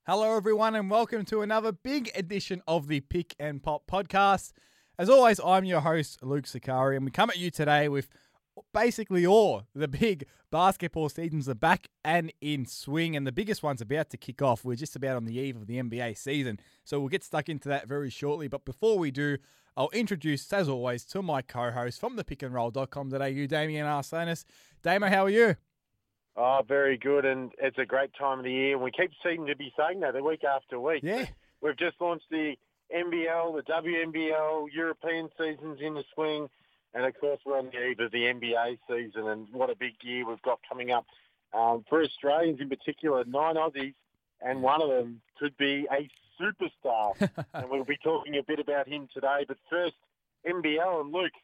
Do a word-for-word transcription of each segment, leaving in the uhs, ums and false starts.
Hello, everyone, and welcome to another big edition of the Pick and Pop podcast. As always, I'm your host, Luke Sakari, and we come at you today with basically all the big basketball seasons are back and in swing, and the biggest one's about to kick off. We're just about on the eve of the N B A season, so we'll get stuck into that very shortly. But before we do, I'll introduce, as always, to my co-host from the pick and roll dot com dot a u, Damien Arsenis. Damo, how are you? Oh, very good, and it's a great time of the year, and we keep seeming to be saying that week after week. Yeah. We've just launched the N B L, the W N B L, European seasons in the swing, and of course we're on the eve of the N B A season, and what a big year we've got coming up. Um, for Australians in particular, nine Aussies, and one of them could be a superstar, and we'll be talking a bit about him today. But first, N B L, and Luke,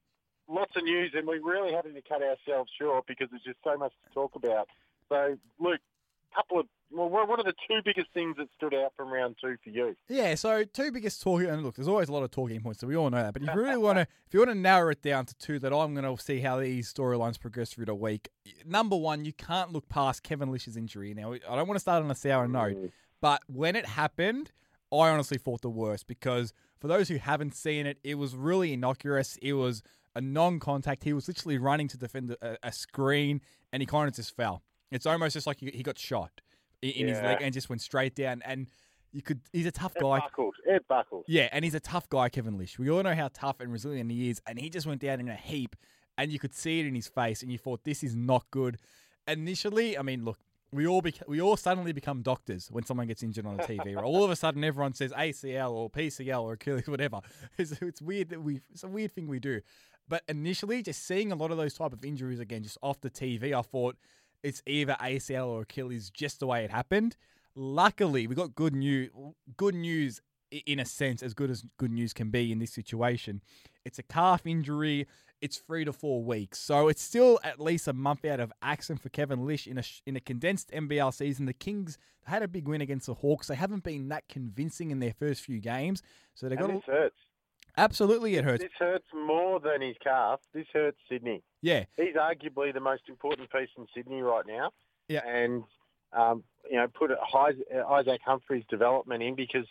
lots of news, and we're really having to cut ourselves short because there's just so much to talk about. So, Luke, couple of well, what are the two biggest things that stood out from round two for you? Yeah, so two biggest talking, and look, there's always a lot of talking points, so we all know that. But if you really want to, if you want to narrow it down to two, that I'm going to see how these storylines progress through the week. Number one, you can't look past Kevin Lish's injury. Now, I don't want to start on a sour note, Mm. but when it happened, I honestly thought the worst because for those who haven't seen it, it was really innocuous. It was a non-contact. He was literally running to defend a, a screen, and he kind of just fell. It's almost just like he, he got shot in, in his Yeah. leg and just went straight down. And you could, he's a tough It guy. buckled. It buckled. Yeah, and he's a tough guy, Kevin Lish. We all know how tough and resilient he is, and he just went down in a heap, and you could see it in his face, and you thought, this is not good. Initially, I mean, look, we all beca- we all suddenly become doctors when someone gets injured on the T V. Right? All of a sudden, everyone says A C L or P C L or Achilles, whatever. It's, it's weird that we it's a weird thing we do. But initially, just seeing a lot of those type of injuries again, just off the T V, I thought it's either A C L or Achilles, just the way it happened. Luckily, we got good news. Good news, i- in a sense, as good as good news can be in this situation. It's a calf injury. It's three to four weeks, so it's still at least a month out of action for Kevin Lish in a sh- in a condensed N B L season. The Kings had a big win against the Hawks. They haven't been that convincing in their first few games, so they got And a, this hurts. absolutely it hurts. This hurts more than his calf. This hurts Sydney. Yeah, He's arguably the most important piece in Sydney right now. Yeah. And, um, you know, put Isaac Humphries' development in because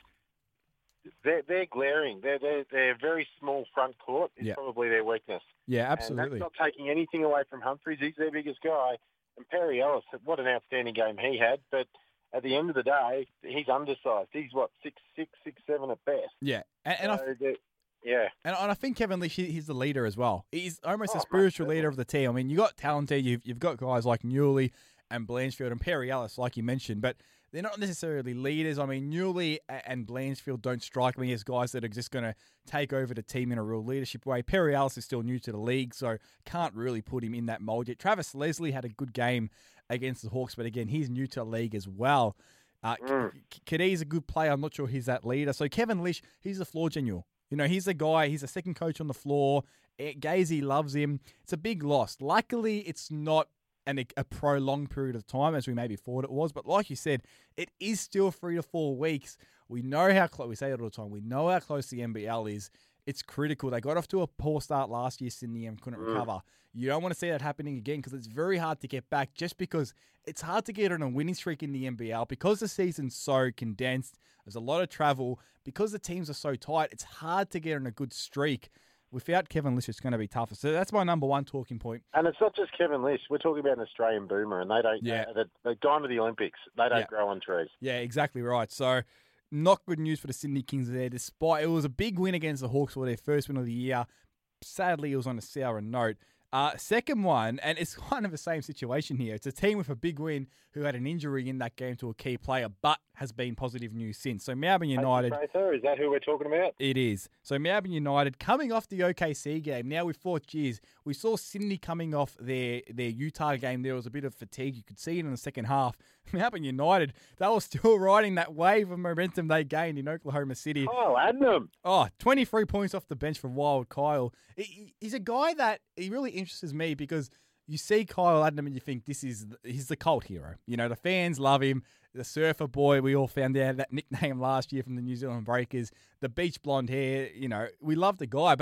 they're, they're glaring. They're, they're, they're very small front court is Yeah. probably their weakness. yeah, And absolutely. that's not taking anything away from Humphries. He's their biggest guy. And Perry Ellis, what an outstanding game he had. But at the end of the day, he's undersized. He's, what, six six, six seven at best. Yeah, and, and I So they're- yeah. And, and I think Kevin Lish, he- he's the leader as well. He's almost Oh, a mate, spiritual certainly. leader of the team. I mean, you got talent there. You've, you've got guys like Newley and Blanchfield and Perry Ellis, like you mentioned, but they're not necessarily leaders. I mean, Newley a- and Blanchfield don't strike me as guys that are just going to take over the team in a real leadership way. Perry Ellis is still new to the league, so can't really put him in that mold yet. Travis Leslie had a good game against the Hawks, but again, he's new to the league as well. Uh, Mm. Kadhi's a good player. I'm not sure he's that leader. So Kevin Lish, he's the floor general. You know, he's the guy, he's a second coach on the floor. Eh, Gazy loves him. It's a big loss. Luckily, it's not an, a prolonged period of time as we maybe thought it was. But like you said, it is still three to four weeks. We know how close, we say it all the time, we know how close the N B L is. It's critical. They got off to a poor start last year, Sydney, and couldn't Mm. recover. You don't want to see that happening again because it's very hard to get back just because it's hard to get on a winning streak in the N B L because the season's so condensed. There's a lot of travel. Because the teams are so tight, it's hard to get on a good streak. Without Kevin Lish, it's going to be tougher. So that's my number one talking point. And it's not just Kevin Lish. We're talking about an Australian boomer, and they don't. Yeah. Uh, they, they've gone to the Olympics. They don't Yeah. grow on trees. Yeah, exactly right. So not good news for the Sydney Kings there. Despite it was a big win against the Hawks for their first win of the year. Sadly, it was on a sour note. Uh, second one, and it's kind of the same situation here. It's a team with a big win who had an injury in that game to a key player, but has been positive news since. So Melbourne United. Prather, is that who we're talking about? It is. So Melbourne United coming off the O K C game. Now we thought, geez, we saw Sydney coming off their, their Utah game. There was a bit of fatigue. You could see it in the second half. Melbourne United, they were still riding that wave of momentum they gained in Oklahoma City. Oh, Adnam. Oh, twenty-three points off the bench for Wild Kyle. He- He's a guy that he really interests me because you see Kyle Adnam and you think this is he's the cult hero. You know, the fans love him. The surfer boy, we all found out that nickname last year from the New Zealand Breakers. The beach blonde hair, you know, we love the guy. But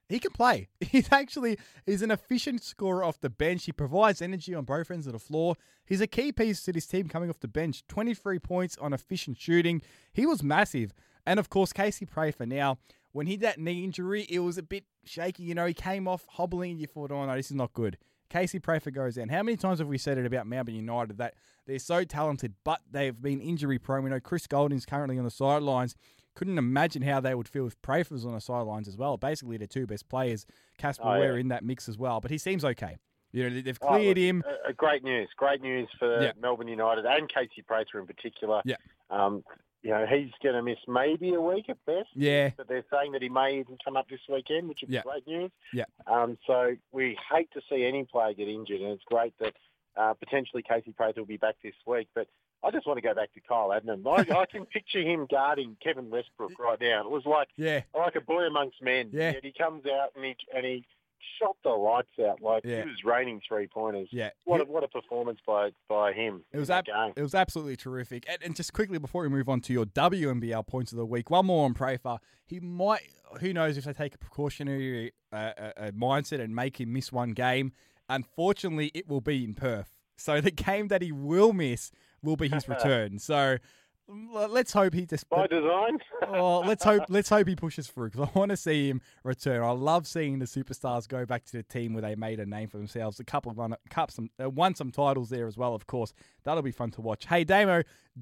He can play. He's actually he's an efficient scorer off the bench. He provides energy on both ends of the floor. He's a key piece to this team coming off the bench. twenty-three points on efficient shooting. He was massive. And, of course, Casey Prather now, when he had that knee injury, it was a bit shaky. You know, he came off hobbling and you thought, oh, no, this is not good. Casey Prather goes down. How many times have we said it about Melbourne United that they're so talented, but they've been injury prone? We know Chris Golding's currently on the sidelines. Couldn't imagine how they would feel if Prather was on the sidelines as well. Basically, the two best players, Casper Oh, Ware yeah. in that mix as well. But he seems okay. You know, they've Oh, cleared look, him. uh, great news. Great news for Yeah. Melbourne United and Casey Prather in particular. Yeah. Um, you know, he's going to miss maybe a week at best. Yeah. But they're saying that he may even come up this weekend, which would Yeah. be great news. Yeah. Um, so we hate to see any player get injured, and it's great that uh, potentially Casey Prather will be back this week. But I just want to go back to Kyle Adnam. I, I can picture him guarding Kevin Westbrook right now. It was like Yeah. like a boy amongst men. Yeah. Yet he comes out and he and he shot the lights out like Yeah. he was raining three pointers. Yeah. What a, what a performance by by him. It was in ab- that game. it was absolutely terrific. And, and just quickly before we move on to your W N B L points of the week, one more on Prather. He might, who knows if they take a precautionary uh, uh, uh, mindset and make him miss one game. Unfortunately, it will be in Perth. So the game that he will miss will be his return. So l- let's hope he just. By design. Oh, let's hope let's hope he pushes through because I want to see him return. I love seeing the superstars go back to the team where they made a name for themselves. A couple of won, cup some, uh, won some titles there as well, of course. That'll be fun to watch. Hey, Damo,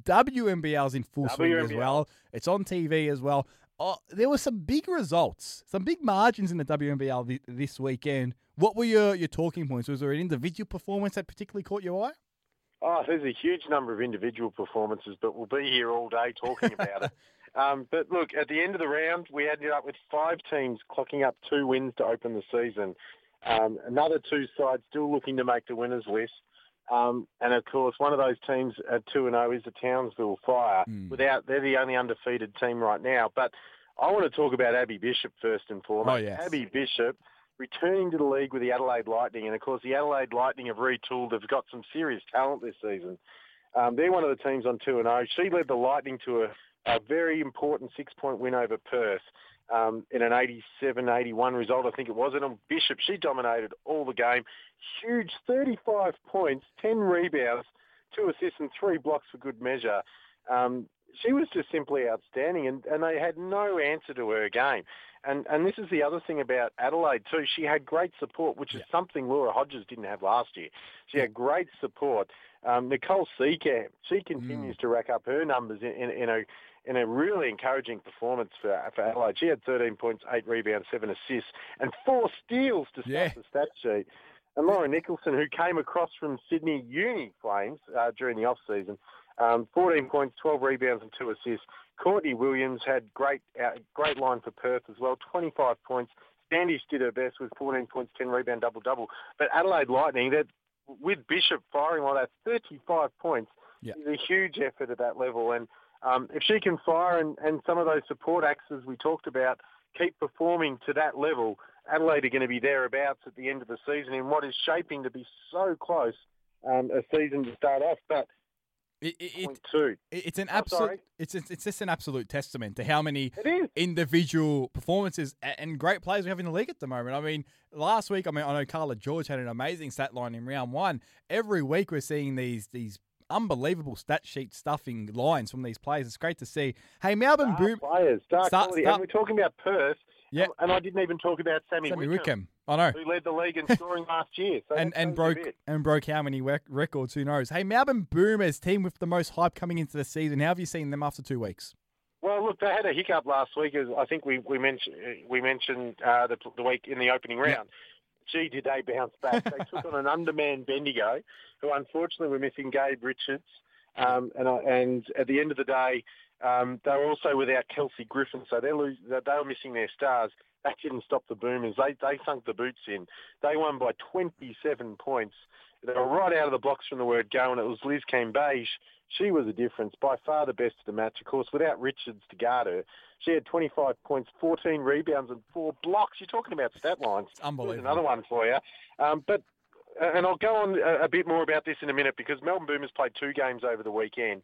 W N B L's in full swing as W N B L. well. It's on T V as well. Oh, there were some big results, some big margins in the W N B L th- this weekend. What were your, your talking points? Was there an individual performance that particularly caught your eye? Oh, there's a huge number of individual performances, but we'll be here all day talking about it. Um, but look, at the end of the round, we ended up with five teams clocking up two wins to open the season. Um, another two sides still looking to make the winners list. Um, and of course, one of those teams at two and oh is the Townsville Fire. Mm. Without, they're the only undefeated team right now. But I want to talk about Abby Bishop first and foremost. Oh, yes. Abby Bishop returning to the league with the Adelaide Lightning. And, of course, the Adelaide Lightning have retooled. They've got some serious talent this season. Um, they're one of the teams on two and oh. She led the Lightning to a, a very important six-point win over Perth um, in an eighty-seven eighty-one result, I think it was. And on Bishop, she dominated all the game. Huge thirty-five points, ten rebounds, two assists and three blocks for good measure. Um, she was just simply outstanding, and, and they had no answer to her game. And and this is the other thing about Adelaide too. She had great support, which is Yeah. something Laura Hodges didn't have last year. She had great support. Um, Nicole Seacamp, she continues Mm. to rack up her numbers in, in, in a in a really encouraging performance for, for Adelaide. She had thirteen points, eight rebounds, seven assists, and four steals to start Yeah. the stat sheet. And Laura Nicholson, who came across from Sydney Uni Flames uh, during the off-season, um, fourteen points, twelve rebounds and two assists. Courtney Williams had great uh, great line for Perth as well, twenty-five points. Standish did her best with fourteen points, ten rebound, double-double. But Adelaide Lightning, that with Bishop firing like that, thirty-five points Yeah. is a huge effort at that level. And um, if she can fire and, and some of those support acts, as we talked about, keep performing to that level, Adelaide are going to be thereabouts at the end of the season in what is shaping to be so close um, a season to start off. But It, it, point it, two. it's an Oh, absolute. sorry. It's it's it's just an absolute testament to how many It is. individual performances a- and great players we have in the league at the moment. I mean, last week, I mean, I know Carla George had an amazing stat line in round one. Every week, we're seeing these these unbelievable stat sheet stuffing lines from these players. It's great to see. Hey, Melbourne Star Boom. players, star Start- quality. start- And we're talking about Perth. Yeah. And I didn't even talk about Sammy, Sammy Wickham, Wickham. I know. who led the league in scoring last year. So And that and shows you a broke bit. and broke how many rec- records? Who knows? Hey, Melbourne Boomers, team with the most hype coming into the season. How have you seen them after two weeks? Well, look, they had a hiccup last week. As I think we we mentioned we mentioned uh, the, the week in the opening round. Gee, did they bounce back? They took on an undermanned Bendigo, who unfortunately were missing Gabe Richards, um, and I- and at the end of the day, um, they were also without Kelsey Griffin, so they lose. They were missing their stars. That didn't stop the Boomers. They they sunk the boots in. They won by twenty-seven points. They were right out of the blocks from the word go, and it was Liz Cambage. She was a difference, by far the best of the match. Of course, without Richards to guard her, she had twenty-five points, fourteen rebounds, and four blocks. You're talking about stat lines. It's unbelievable. There's another one for you. Um, but and I'll go on a, a bit more about this in a minute because Melbourne Boomers played two games over the weekend. Yeah.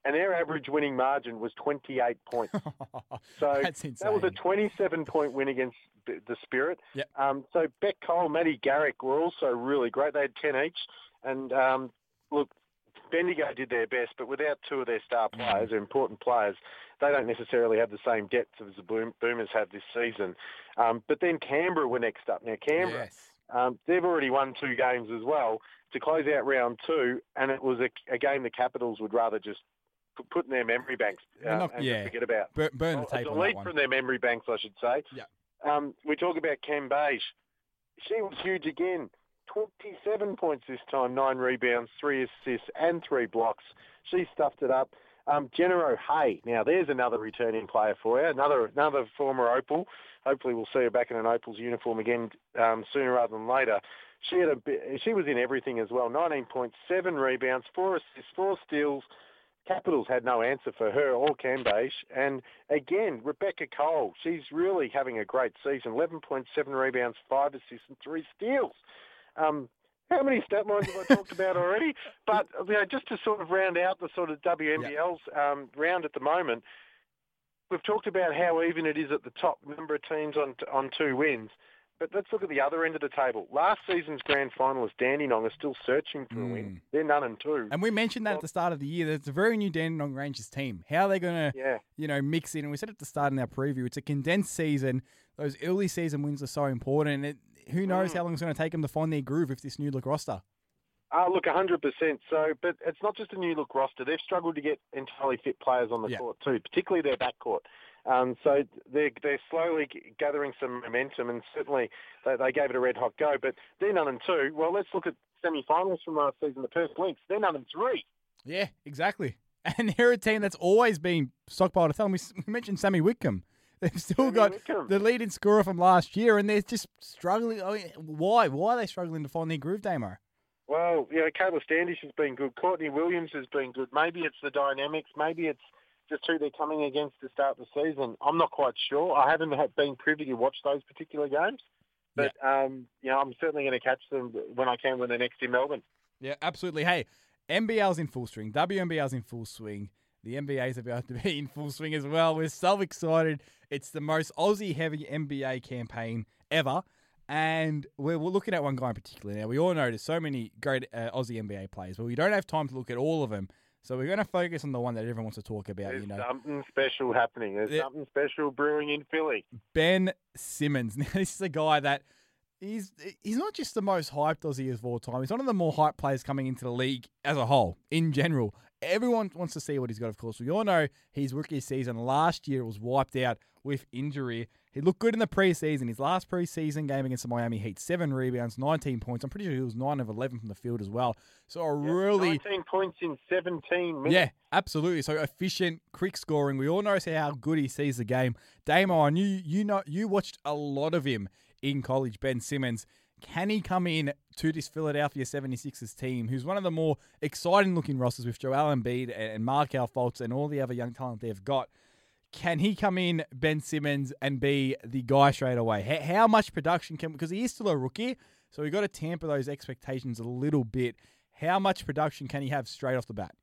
and their average winning margin was twenty-eight points. So That's insane. that was a twenty-seven point win against the the Spirit. Yep. Um, so Beck Cole, Matty Garrick were also really great. They had ten each. And um, look, Bendigo did their best, but without two of their star players, mm. important players, they don't necessarily have the same depth as the Boom, Boomers have this season. Um, but then Canberra were next up. Now, Canberra, yes. um, they've already won two games as well to close out round two, and it was a, a game the Capitals would rather just put in their memory banks uh, not, and yeah. just forget about. Burn, burn well, the tape on delete that one. from their memory banks, I should say. Yeah. Um, we talk about Cam Beige. She was huge again. twenty-seven points this time, nine rebounds, three assists, and three blocks. She stuffed it up. Um, Genero Hay. Now, there's another returning player for you, another another former Opal. Hopefully, we'll see her back in an Opal's uniform again um, sooner rather than later. She had a bit, she was in everything as well. nineteen points, seven rebounds, four assists, four steals. Capitals had no answer for her or Cambeige. And again, Rebecca Cole, she's really having a great season. eleven point seven rebounds, five assists, and three steals. Um, how many stat lines have I talked about already? But you know, just to sort of round out the sort of W N B L's um, round at the moment, we've talked about how even it is at the top, number of teams on on two wins. But let's look at the other end of the table. Last season's grand finalist, Dandenong, are still searching for a win. Mm. They're none and two. And we mentioned that well, at the start of the year. That it's a very new Dandenong Rangers team. How are they going to, yeah. you know, mix in? And we said at the start in our preview, it's a condensed season. Those early season wins are so important. It, who knows mm. how long it's going to take them to find their groove with this new look roster? Uh, look, one hundred percent. So, but it's not just a new look roster. They've struggled to get entirely fit players on the yeah. court too, particularly their backcourt. Um, so they're, they're slowly gathering some momentum, and certainly they, they gave it a red-hot go. But they're none and two. Well, let's look at semi-finals from last season, the Perth Lynx. They're none and three. Yeah, exactly. And they're a team that's always been stockpiled. I tell them, we mentioned Sammy Whitcomb. They've still Sammy got Whitcomb. the leading scorer from last year, and they're just struggling. I mean, why? Why are they struggling to find their groove, Damo? Well, you know, Kayla Standish has been good. Courtney Williams has been good. Maybe it's the dynamics. Maybe it's just who they're coming against to start the season. I'm not quite sure. I haven't been privy to watch those particular games. But, yeah. um, you know, I'm certainly going to catch them when I can when they're next in Melbourne. Yeah, absolutely. Hey, N B L's in full swing. W N B L's in full swing. The N B A's about to be in full swing as well. We're so excited. It's the most Aussie-heavy N B A campaign ever. And we're, we're looking at one guy in particular now. We all know there's so many great uh, Aussie N B A players, but we don't have time to look at all of them. So we're going to focus on the one that everyone wants to talk about. There's you know, something special happening. There's there, something special brewing in Philly. Ben Simmons. Now, this is a guy that he's he's not just the most hyped Aussie of all time. He's one of the more hyped players coming into the league as a whole, in general. Everyone wants to see what he's got, of course. We all know his rookie season last year was wiped out with injury. He looked good in the preseason. His last preseason game against the Miami Heat, seven rebounds, nineteen points. I'm pretty sure he was nine of eleven from the field as well. So a yep, really... nineteen points in seventeen minutes. Yeah, absolutely. So efficient, quick scoring. We all know how good he sees the game. Damo, I knew you know you watched a lot of him in college, Ben Simmons. Can he come in to this Philadelphia seventy-sixers team, who's one of the more exciting-looking rosters with Joel Embiid and Markelle Fultz and all the other young talent they've got? Can he come in, Ben Simmons, and be the guy straight away? How, how much production can... Because he is still a rookie, so we've got to tamper those expectations a little bit. How much production can he have straight off the bat?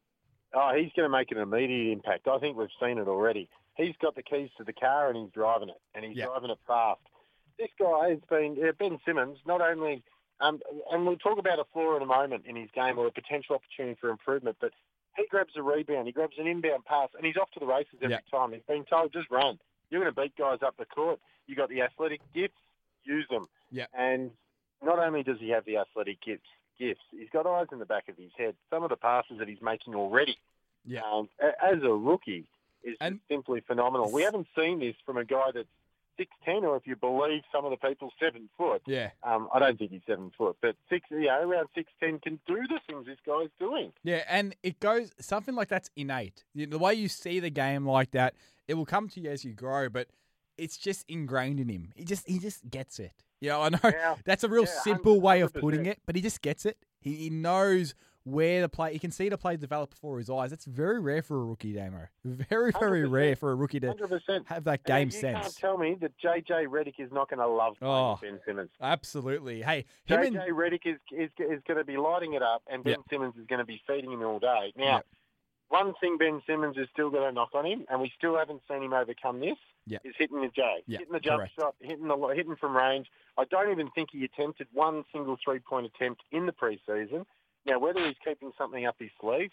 Oh, he's going to make an immediate impact. I think we've seen it already. He's got the keys to the car and he's driving it, and he's yeah. driving it fast. This guy has been, uh, Ben Simmons, not only... Um, and we'll talk about a flaw in a moment in his game or a potential opportunity for improvement, but he grabs a rebound, he grabs an inbound pass, and he's off to the races every yep. time. He's been told, just run. You're going to beat guys up the court. You've got the athletic gifts, use them. Yep. And not only does he have the athletic gifts, gifts, he's got eyes in the back of his head. Some of the passes that he's making already, yeah. um, as a rookie, is and simply phenomenal. We haven't seen this from a guy that's six ten, or if you believe some of the people, seven foot. Yeah. Um, I don't think he's seven foot, but six, yeah, around six ten can do the things this guy's doing. Yeah, and it goes, something like that's innate. The way you see the game like that, it will come to you as you grow, but it's just ingrained in him. He just he just gets it. You know, I know yeah. that's a real yeah, simple way of one hundred percent. putting it, but he just gets it. He, he knows where the play, he can see the play develop before his eyes. That's very rare for a rookie, Damo. Very, very one hundred percent. Rare for a rookie to one hundred percent. have that game you sense. You can't tell me that J J Redick is not going to love playing Oh, with Ben Simmons. Absolutely. Hey, him J J and, Redick is, is is going to be lighting it up, and Ben Yep. Simmons is going to be feeding him all day. Now, Yep. one thing Ben Simmons is still going to knock on him, and we still haven't seen him overcome this, Yeah. is hitting the J. Yeah, hitting the jump correct. shot, hitting, the, hitting from range. I don't even think he attempted one single three-point attempt in the preseason. Now, whether he's keeping something up his sleeve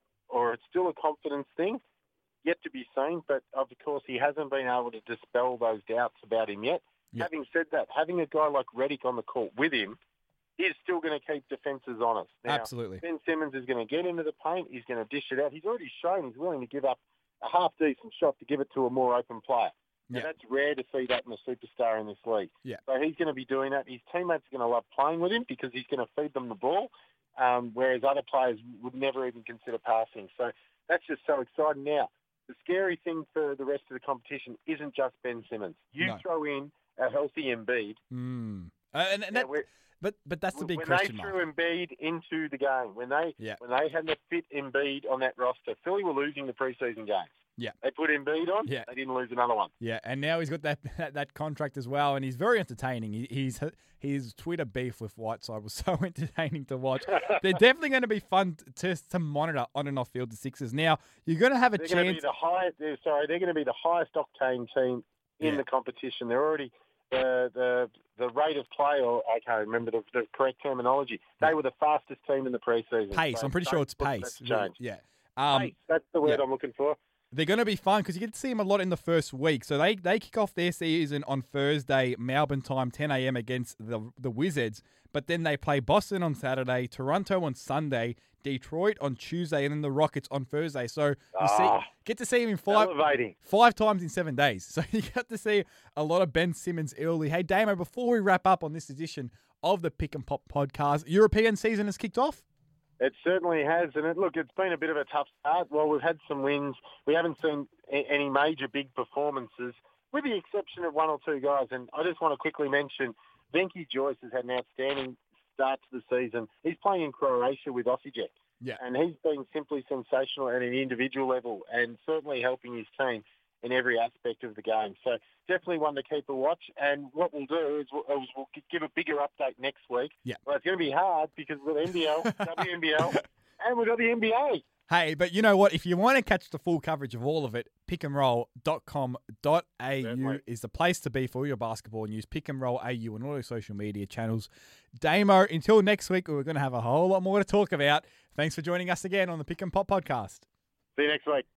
or it's still a confidence thing, yet to be seen, but of course he hasn't been able to dispel those doubts about him yet. Yeah. Having said that, having a guy like Redick on the court with him is still going to keep defences honest. Now, Absolutely. Ben Simmons is going to get into the paint. He's going to dish it out. He's already shown he's willing to give up a half-decent shot to give it to a more open player. Now, Yeah. that's rare to see that in a superstar in this league. Yeah. So he's going to be doing that. His teammates are going to love playing with him because he's going to feed them the ball, um, whereas other players would never even consider passing. So that's just so exciting. Now, the scary thing for the rest of the competition isn't just Ben Simmons. You No. throw in a healthy Embiid. Mm. Uh, and and Now, that, we're- but but that's the big when question they mark. threw Embiid into the game, when they Yeah. when they had to fit Embiid on that roster, Philly were losing the preseason games. Yeah. They put Embiid on, Yeah. they didn't lose another one. Yeah, and now he's got that, that that contract as well, and he's very entertaining. He, he's his Twitter beef with Whiteside was so entertaining to watch. They're definitely going to be fun to to monitor on and off field. The Sixers. Now you're going to have a They're going to be chance. the highest. they're- Sorry, they're going to be the highest octane team in Yeah. the competition. They're already the the the rate of play, or I can't remember the, the correct terminology. They Yeah. were the fastest team in the preseason. Pace. So I'm pretty sure don't it's look for pace. that to change. Yeah. Um, Pace, that's the word yeah. I'm looking for. They're going to be fun because you get to see them a lot in the first week. So they, they kick off their season on Thursday, Melbourne time, ten a.m. against the the Wizards. But then they play Boston on Saturday, Toronto on Sunday, Detroit on Tuesday, and then the Rockets on Thursday. So you see, Ah. get to see them in five Elevating. five times in seven days. So you get to see a lot of Ben Simmons early. Hey, Damo, before we wrap up on this edition of the Pick and Pop podcast, European season has kicked off. It certainly has, and it, look, it's been a bit of a tough start. Well, we've had some wins. We haven't seen a- any major big performances, with the exception of one or two guys. And I just want to quickly mention, Venky Joyce has had an outstanding start to the season. He's playing in Croatia with Osijek, Yeah. and he's been simply sensational at an individual level, and certainly helping his team in every aspect of the game. So definitely one to keep a watch. And what we'll do is we'll, is we'll give a bigger update next week. Yeah. Well, it's going to be hard because we've got N B L, W N B L, and we've got the N B A. Hey, but you know what? If you want to catch the full coverage of all of it, pick and roll dot com dot a u Certainly. is the place to be for your basketball news. Pick and Roll A U on all your social media channels. Damo, until next week, we're going to have a whole lot more to talk about. Thanks for joining us again on the Pick and Pop podcast. See you next week.